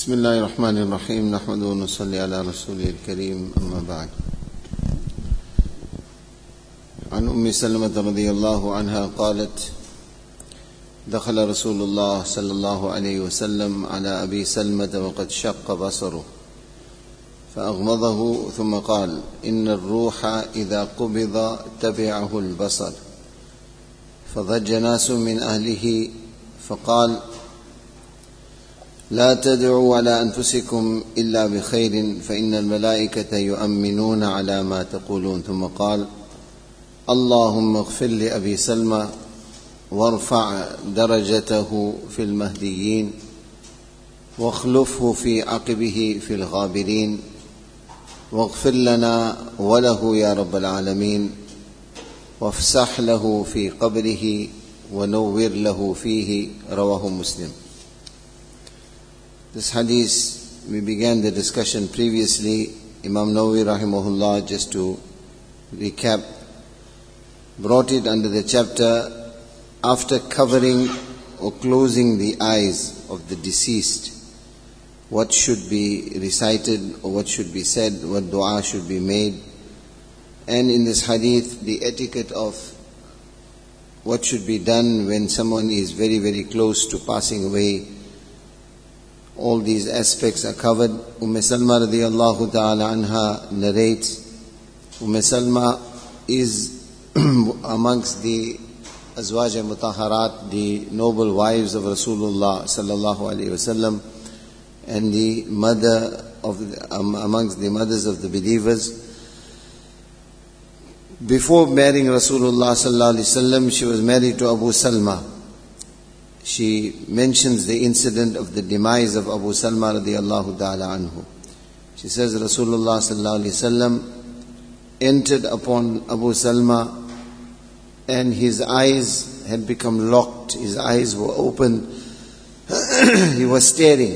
بسم الله الرحمن الرحيم نحمده ونصلي على رسوله الكريم أما بعد. عن أم سلمة رضي الله عنها قالت: دخل رسول الله صلى الله عليه وسلم على أبي سلمة وقد شق بصره فأغمضه ثم قال: إن الروح إذا قبض تبعه البصر. فضج ناس من أهله فقال: لا تدعوا على أنفسكم إلا بخير فإن الملائكة يؤمنون على ما تقولون. ثم قال: اللهم اغفر لأبي سلمة وارفع درجته في المهديين واخلفه في عقبه في الغابرين واغفر لنا وله يا رب العالمين وافسح له في قبره ونور له فيه. رواه مسلم. This hadith, we began the discussion previously. Imam Nawawi rahimahullah, just to recap, brought it under the chapter after covering or closing the eyes of the deceased. What should be recited or what should be said, what dua should be made. And in this hadith, the etiquette of what should be done when someone is very, very close to passing away. All these aspects are covered. Salma radiyallahu ta'ala anha narrates, Salma is amongst the Azwaj Mutahharat, the noble wives of Rasulullah sallallahu alayhi wasallam, and the mother of amongst the mothers of the believers. Before marrying Rasulullah sallallahu alayhi wasallam, she was married to Abu Salma. She mentions the incident of the demise of Abu Salma radiyallahu ta'ala anhu. She says Rasulullah sallallahu alayhi wasallam entered upon Abu Salma and his eyes had become locked. His eyes were open. He was staring.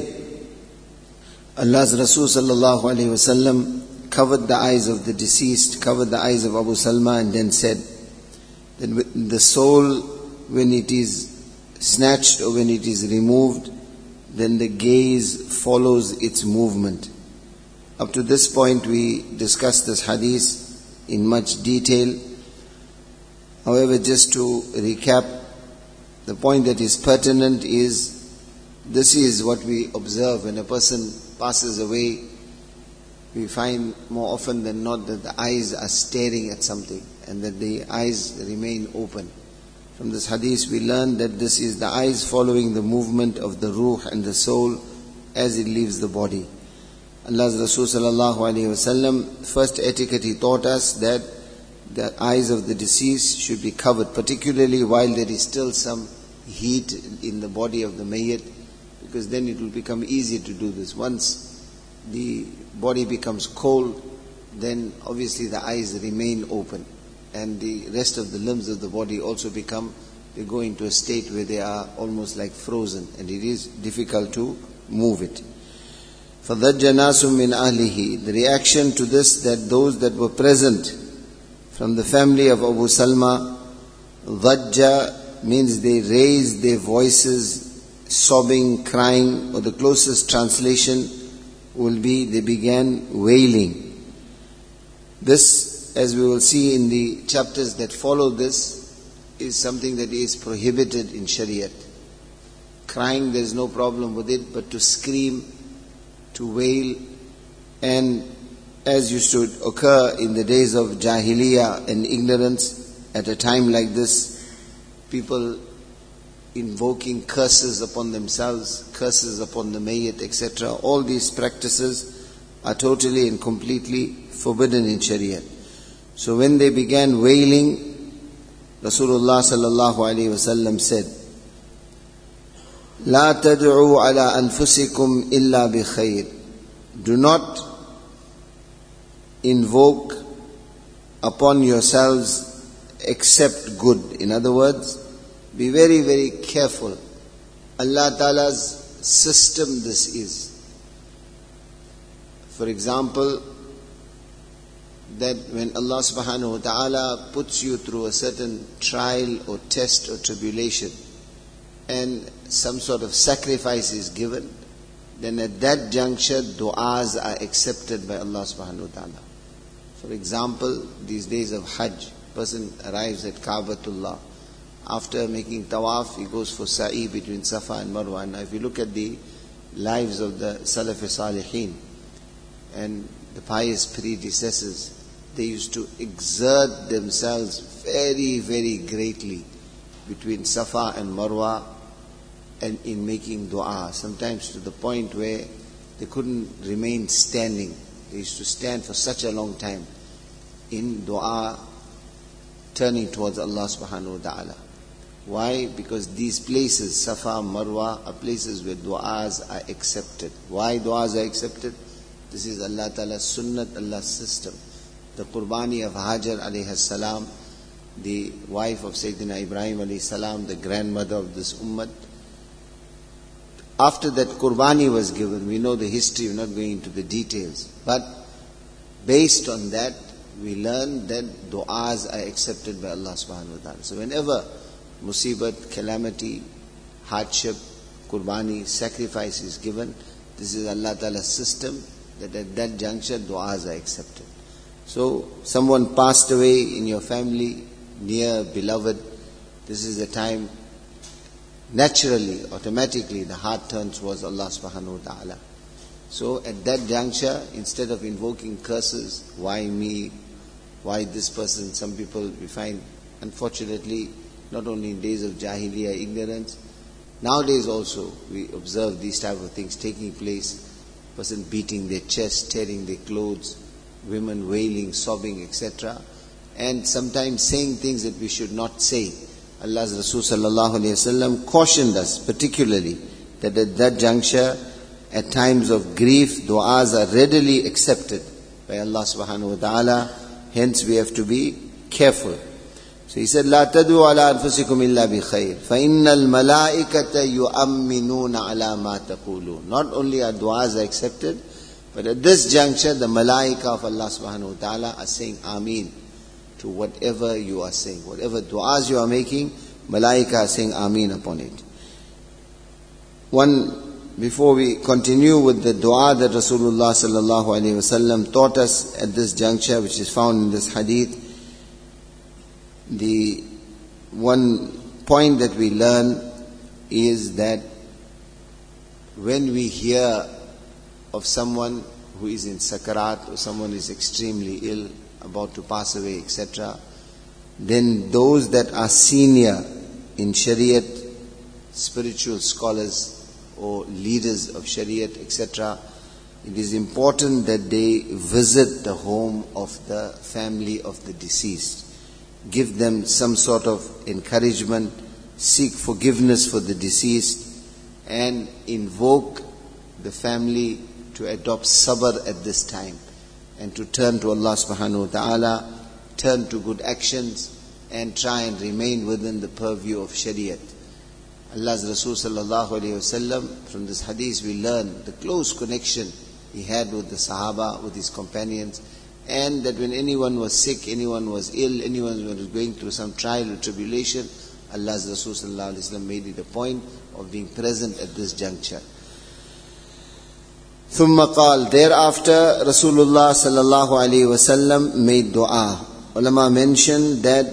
Allah's Rasul sallallahu alayhi wasallam covered the eyes of the deceased, covered the eyes of Abu Salma, and then said that the soul, when it is snatched or when it is removed, then the gaze follows its movement. Up to this point we discussed this hadith in much detail. However, just to recap, the point that is pertinent is, this is what we observe when a person passes away. We find more often than not that the eyes are staring at something and that the eyes remain open. From this hadith we learn that this is the eyes following the movement of the ruh and the soul as it leaves the body. Allah's Rasul sallallahu alayhi wasallam, first etiquette he taught us that the eyes of the deceased should be covered, particularly while there is still some heat in the body of the mayyit, because then it will become easier to do this. Once the body becomes cold, then obviously the eyes remain open. And the rest of the limbs of the body also they go into a state where they are almost like frozen, and it is difficult to move it. فَضَجَّ نَاسٌ مِّنْ أَهْلِهِ. The reaction to this, that those that were present from the family of Abu Salma, ضَجَّ means they raised their voices, sobbing, crying, or the closest translation will be they began wailing. This, as we will see in the chapters that follow this, is something that is prohibited in Shariat. Crying, there is no problem with it, but to scream, to wail, and as used to occur in the days of Jahiliyyah and ignorance, at a time like this, people invoking curses upon themselves, curses upon the mayyit, etc. All these practices are totally and completely forbidden in Shariat. So when they began wailing, Rasulullah sallallahu alayhi wasallam said, "La tad'u ala anfusikum illa bi khair." Do not invoke upon yourselves except good. In other words, be very, very careful. Allah Ta'ala's system this is. For example, that when Allah subhanahu wa ta'ala puts you through a certain trial or test or tribulation, and some sort of sacrifice is given, then at that juncture, du'as are accepted by Allah subhanahu wa ta'ala. For example, these days of Hajj, person arrives at Kaabatullah. After making tawaf, he goes for sa'i between Safa and Marwa. Now if you look at the lives of the Salaf Salihin and the pious predecessors, they used to exert themselves very, very greatly between Safa and Marwa and in making dua. Sometimes to the point where they couldn't remain standing. They used to stand for such a long time in dua, turning towards Allah subhanahu wa ta'ala. Why? Because these places, Safa, Marwa, are places where du'as are accepted. Why du'as are accepted? This is Allah Ta'ala's sunnat, Allah's system. The Qurbani of Hajar alayhi salam, the wife of Sayyidina Ibrahim alayhi salam, the grandmother of this ummah. After that Qurbani was given, we know the history, we're not going into the details. But based on that, we learn that du'as are accepted by Allah subhanahu wa ta'ala. So whenever musibat, calamity, hardship, Qurbani, sacrifice is given, this is Allah Ta'ala's system, that at that juncture du'as are accepted. So someone passed away in your family, near, beloved, this is the time, naturally, automatically, the heart turns towards Allah subhanahu wa ta'ala. So at that juncture, instead of invoking curses, why me, why this person, some people we find, unfortunately, not only in days of Jahiliyyah ignorance, nowadays also we observe these type of things taking place. Person beating their chest, tearing their clothes, women wailing, sobbing, etc. And sometimes saying things that we should not say. Allah's Rasul sallallahu alayhi wasallam cautioned us particularly that at that juncture, at times of grief, du'as are readily accepted by Allah subhanahu wa ta'ala. Hence we have to be careful. So he said, لا تدعوا على أنفسكم إلا بخير فإن الملائكة يؤمنون على ما تقولون. Not only are du'as are accepted, but at this juncture the malaika of Allah subhanahu wa ta'ala are saying Ameen to whatever you are saying. Whatever du'as you are making, malaika are saying Ameen upon it. Before we continue with the dua that Rasulullah sallallahu alaihi wasallam taught us at this juncture, which is found in this hadith, the one point that we learn is that when we hear of someone who is in sakarat or someone is extremely ill, about to pass away, etc., then those that are senior in Shariat, spiritual scholars or leaders of Shariat, etc., it is important that they visit the home of the family of the deceased. Give them some sort of encouragement, seek forgiveness for the deceased, and invoke the family to adopt sabr at this time and to turn to Allah subhanahu wa ta'ala, turn to good actions and try and remain within the purview of Shariat. Allah's Rasul sallallahu alayhi wasallam, from this hadith we learn the close connection he had with the Sahaba, with his companions, and that when anyone was sick, anyone was ill, anyone was going through some trial or tribulation, Allah's Rasul sallallahu alayhi wasallam made it a point of being present at this juncture. ثم قال, thereafter Rasulullah sallallahu alayhi wasallam made dua. Ulama mentioned that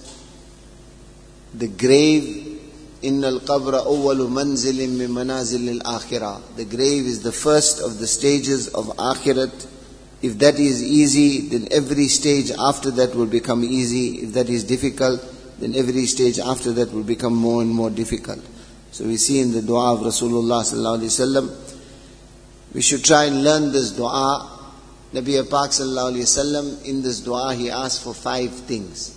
the grave, إن القبر أول منزل من منازل الآخرة, the grave is the first of the stages of Akhirat. If that is easy, then every stage after that will become easy. If that is difficult, then every stage after that will become more and more difficult. So we see in the dua of Rasulullah sallallahu alaihi wasallam, we should try and learn this dua. Nabi Pak sallallahu alaihi wasallam, in this dua he asked for 5 things.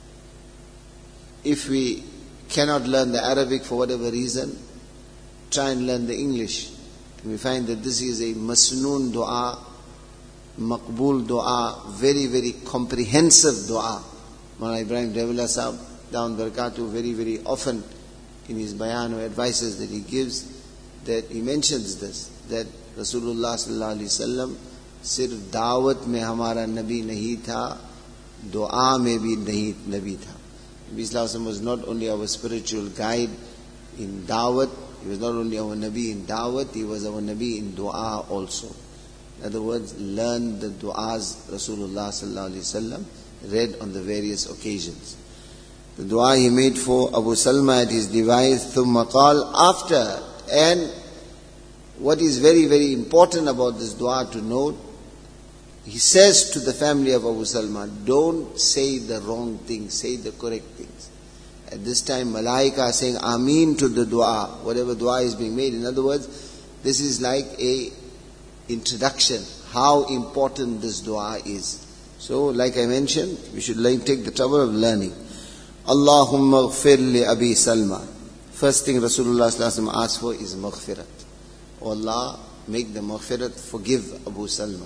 If we cannot learn the Arabic for whatever reason, try and learn the English. We find that this is a masnoon dua, maqbool dua, very, very comprehensive dua. Maulana Ibrahim Dawood Sahab, down barakatuh, very, very often in his bayan or advices that he gives, that he mentions this, that Rasulullah sallallahu alaihi wasallam, sirf dawat mein hamara nabi nahi tha, dua mein bhi nabi tha. Nabi sallallahu alaihi wasallam was not only our spiritual guide in dawat, He was not only our Nabi in Dawat, he was our Nabi in dua also. In other words, learn the du'as Rasulullah sallallahu alaihi wasallam read on the various occasions. The dua he made for Abu Salma at his demise, ثُمَّ قَالَ, after. And what is very, very important about this dua to note, he says to the family of Abu Salma, don't say the wrong things, say the correct things. At this time, Malaika are saying Ameen to the dua, whatever dua is being made. In other words, this is like a introduction, how important this dua is. So, like I mentioned, we should take the trouble of learning. Allahumma ghfir li Abi Salma. First thing Rasulullah sallallahu alaihi wasallam asked for is maghfirat. Oh Allah, make the maghfirat, forgive Abu Salma.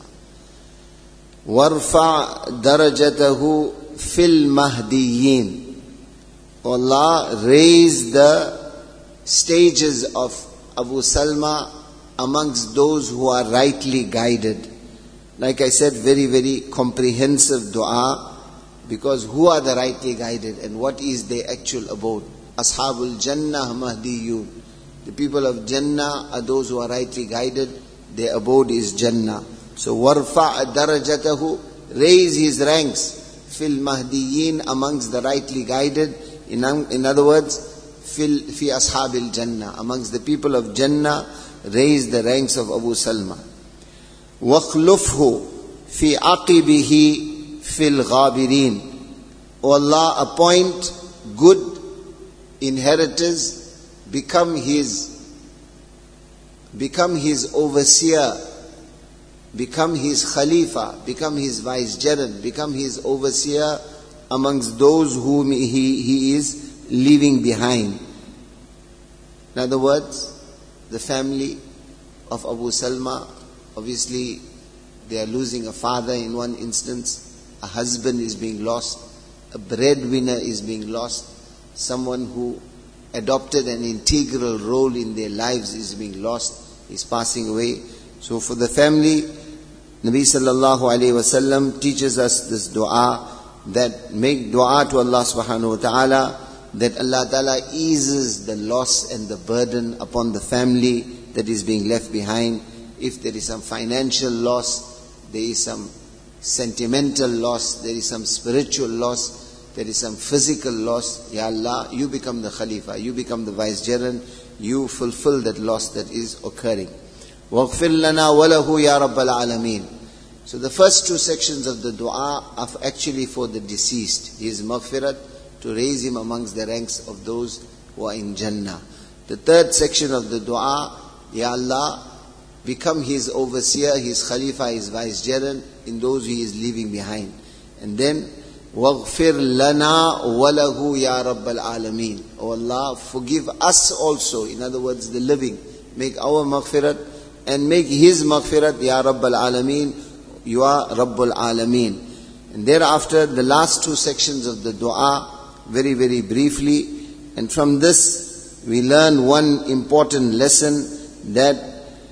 Warfa' darajatahu fil mahdiyyin. Oh Allah, raise the stages of Abu Salma amongst those who are rightly guided. Like I said, very, very comprehensive dua, because who are the rightly guided and what is their actual abode? Ashabul Jannah Mahdiyun. The people of Jannah are those who are rightly guided. Their abode is Jannah. So warfa' darajatahu, raise his ranks, fil Mahdiyyin, amongst the rightly guided. In other words, fi ashabil Jannah, amongst the people of Jannah, raise the ranks of Abu Salma. وَخْلُفْهُ فِي عَقِبِهِ فِي الْغَابِرِينَ. O Allah, appoint good inheritors, become his overseer, become his khalifa, become his vicegerent, become his overseer amongst those whom he is leaving behind. In other words, the family of Abu Salma, obviously they are losing a father in one instance, a husband is being lost, a breadwinner is being lost, someone who adopted an integral role in their lives is being lost, is passing away. So for the family, Nabi sallallahu alayhi wasallam teaches us this dua, that make dua to Allah subhanahu wa ta'ala, that Allah ta'ala eases the loss and the burden upon the family that is being left behind. If there is some financial loss, there is some sentimental loss, there is some spiritual loss, there is some physical loss, Ya Allah, you become the Khalifa, you become the Vicegerent, you fulfill that loss that is occurring. وَاغْفِرْ لَنَا وَلَهُ يَا رَبَّ الْعَالَمِينَ. So the first two sections of the dua are actually for the deceased. His maghfirat, to raise him amongst the ranks of those who are in Jannah. The third section of the dua, Ya Allah, become his overseer, his khalifa, his vicegerent in those he is leaving behind. And then, وَاغْفِرْ لَنَا وَلَهُ يَا رَبَّ الْعَالَمِينَ. Oh Allah, forgive us also, in other words, the living. Make our maghfirat and make his maghfirat, Ya Rabbal Alameen, you are Rabbul Alameen. And thereafter, the last two sections of the dua, very, very briefly. And from this, we learn one important lesson, that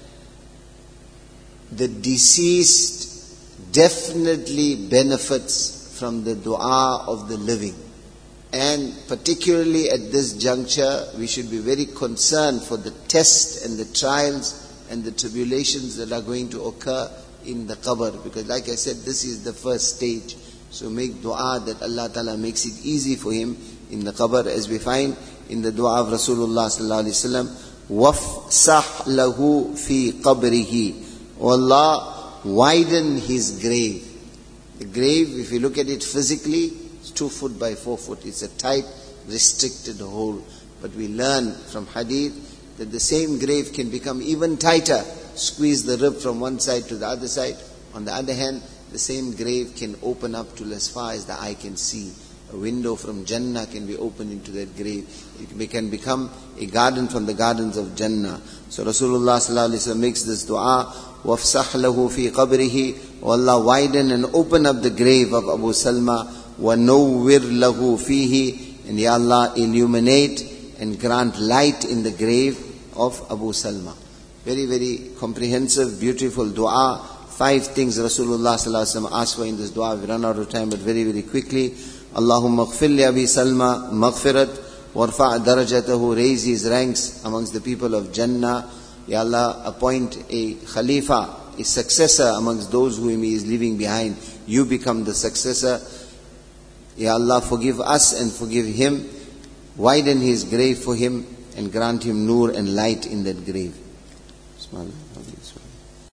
the deceased definitely benefits from the dua of the living. And particularly at this juncture, we should be very concerned for the test and the trials and the tribulations that are going to occur in the qabr. Because like I said, this is the first stage. So make dua that Allah Ta'ala makes it easy for him in the qabr, as we find in the dua of Rasulullah Sallallahu Alaihi Wasallam, وَافْسَحْ لَهُ فِي قَبْرِهِ. O Allah, widen his grave. The grave, if you look at it physically, it's 2 foot by 4 foot. It's a tight, restricted hole. But we learn from hadith that the same grave can become even tighter. Squeeze the rib from one side to the other side. On the other hand, the same grave can open up to as far as the eye can see. A window from Jannah can be opened into that grave. It can become a garden from the gardens of Jannah. So Rasulullah sallallahu alaihi wasallam makes this dua, وَافْسَحْ لَهُ فِي قَبْرِهِ. O Allah, widen and open up the grave of Abu Salma. وَنَوِّرْ لَهُ فِيهِ. And Ya Allah, illuminate and grant light in the grave of Abu Salma. Very, very comprehensive, beautiful dua. 5 things Rasulullah sallallahu alaihi wasallam asked for in this dua. We run out of time, but very, very quickly. Allahumma ghfir li Abi Salma maghfirat, وَارْفَعْ دَرَجَتَهُ, raise his ranks amongst the people of Jannah. Ya Allah, appoint a Khalifa, a successor amongst those whom he is leaving behind. You become the successor. Ya Allah, forgive us and forgive him. Widen his grave for him and grant him nur and light in that grave. Bismillah.